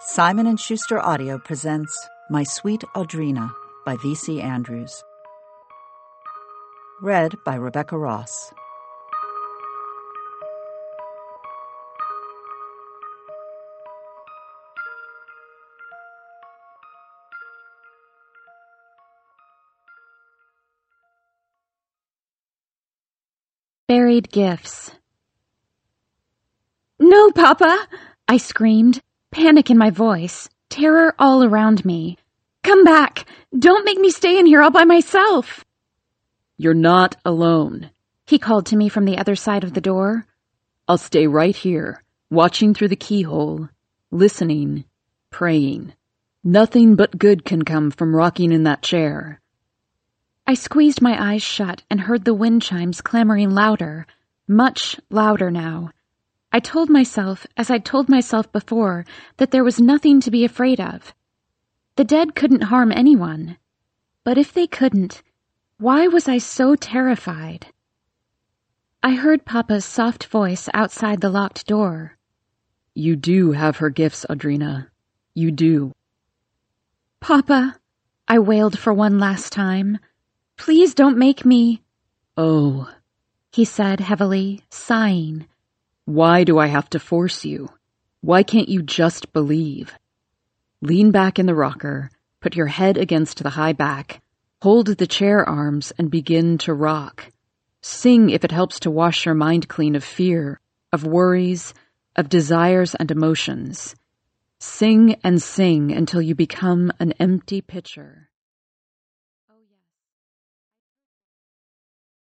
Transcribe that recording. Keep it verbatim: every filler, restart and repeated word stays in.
Simon and Schuster Audio presents My Sweet Audrina by V C Andrews. Read by Rebecca Ross. Buried gifts. "No, Papa!" I screamed, panic in my voice, terror all around me. "Come back! Don't make me stay in here all by myself!" "You're not alone," he called to me from the other side of the door. "I'll stay right here, watching through the keyhole, listening, praying. Nothing but good can come from rocking in that chair." I squeezed my eyes shut and heard the wind chimes clamoring louder, much louder now. I told myself, as I'd told myself before, that there was nothing to be afraid of. The dead couldn't harm anyone. But if they couldn't, why was I so terrified? I heard Papa's soft voice outside the locked door. "You do have her gifts, Audrina. You do." "Papa," I wailed for one last time, "please don't make me—" "Oh," he said heavily, sighing. "Why do I have to force you? Why can't you just believe? Lean back in the rocker, put your head against the high back, hold the chair arms and begin to rock. Sing if it helps to wash your mind clean of fear, of worries, of desires and emotions. Sing and sing until you become an empty pitcher."